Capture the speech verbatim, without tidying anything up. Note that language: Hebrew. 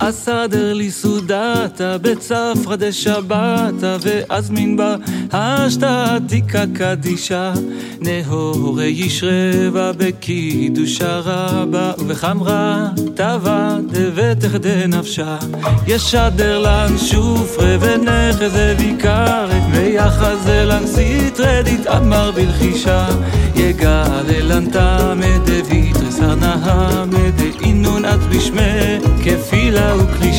אסדר לי סודתה בצפרא דשבתא ואזמין בה השתתיקה קדישה נהורי ישרבה בקידושה רבה ובחמרה טבע דבטח דנפשה ישדר לן שופרה ונחזה ויקרת ויחזה לן סיטרה דתאמר בלחישה יגלה לן תמה דביתרס ארנהמה דאינון עד בשמה כפילה וקלישה